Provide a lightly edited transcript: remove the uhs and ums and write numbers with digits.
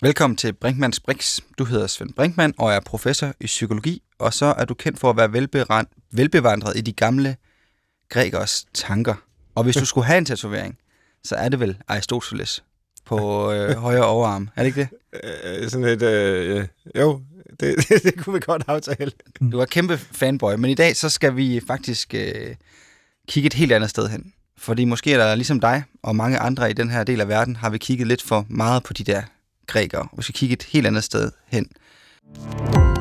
Velkommen til Brinkmanns Brix. Du hedder Svend Brinkmann og er professor i psykologi, og så er du kendt for at være velbevandret i de gamle grækeres tanker. Og hvis du skulle have en tatovering, så er det vel Aristoteles på højre overarm. Er det ikke det? Sådan et... Jo, det kunne vi godt aftale. Du er kæmpe fanboy, men i dag så skal vi faktisk kigge et helt andet sted hen. Fordi måske er der ligesom dig og mange andre i den her del af verden, har vi kigget lidt for meget på de der grækere. Vi skal kigge et helt andet sted hen.